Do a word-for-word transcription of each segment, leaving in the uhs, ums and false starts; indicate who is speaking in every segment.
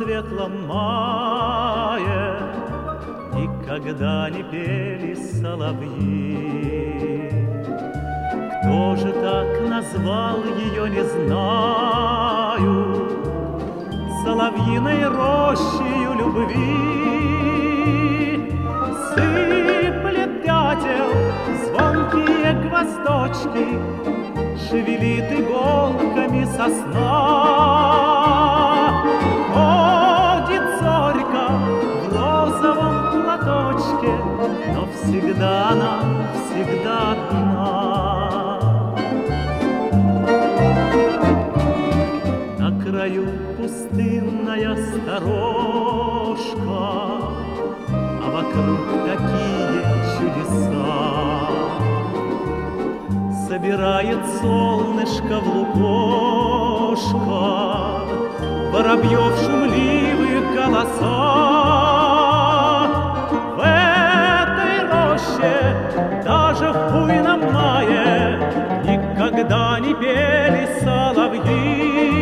Speaker 1: светлом мае никогда не пели соловьи. Кто же так назвал ее, не знаю, соловьиной рощею любви. Сыплет дятел звонкие гвоздочки, шевелит иголками сосна. Ходит зорька в розовом платочке, но всегда она, всегда одна. На краю пустынная сторожка, а вокруг такие чудеса. Собирает солнышко в лукошко воробьев шумливых голоса. В этой роще даже в буйном мае никогда не пели соловьи.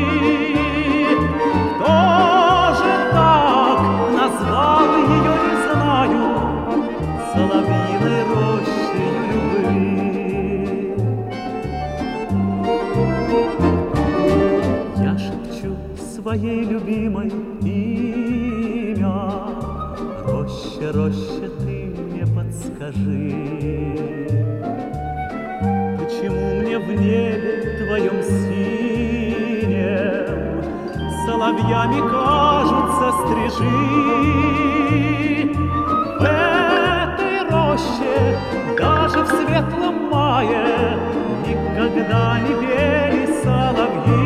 Speaker 1: Кто же так назвал ее, не знаю, соловьиной рощей любви. Я шепчу своей любимой имя: роща, роща, ты мне подскажи, почему мне в небе твоем синем соловьями кажутся стрижи? В этой роще даже в светлом мае никогда не пели соловьи.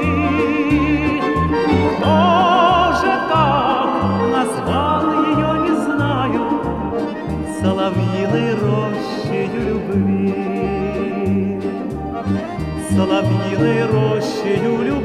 Speaker 1: Кто же так назвал ее, не знаю, соловьиной рощею любви, соловьиной рощею любви.